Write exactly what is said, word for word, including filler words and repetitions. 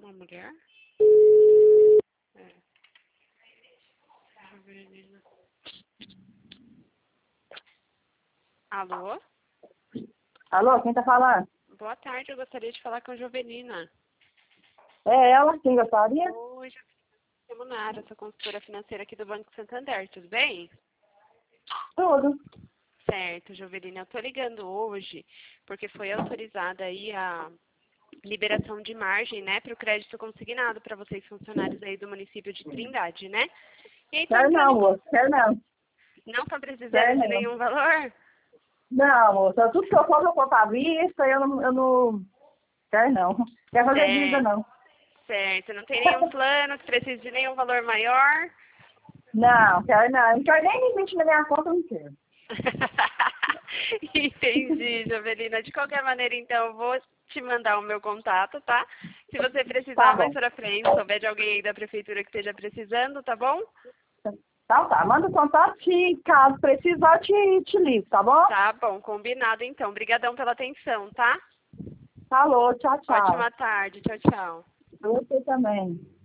Uma mulher? É. Jovelina. Alô? Alô, quem tá falando? Boa tarde, eu gostaria de falar com a Jovelina. É ela, quem gostaria? Oi, Jovelina Nara, sou consultora financeira aqui do Banco Santander, tudo bem? Tudo. Certo, Jovelina, eu tô ligando hoje porque foi autorizada aí a liberação de margem, né, para o crédito consignado para vocês funcionários aí do município de Trindade, né? E aí, tô Quero entrando não, em... moço, quero não. Não estão precisando Quero de não. nenhum valor? Não, moça, tudo que eu for, eu vou pra vista, eu não, eu não quero não. Quer fazer dívida, Certo, não. certo. Não tem nenhum plano que precise de nenhum valor maior? Não, quero não. Não quero nem limite na minha conta, eu não quero. Entendi, Jovelina. De qualquer maneira, então, eu vou te mandar o meu contato, tá? Se você Tá precisar mais bom. pra frente, souber de alguém aí da prefeitura que esteja precisando, tá bom? Então tá, manda o contato e caso precisar, eu te, te ligo, tá bom? Tá bom, combinado então. Obrigadão pela atenção, tá? Falou, tchau, tchau. Ótima tarde. Tchau, tchau. Você também.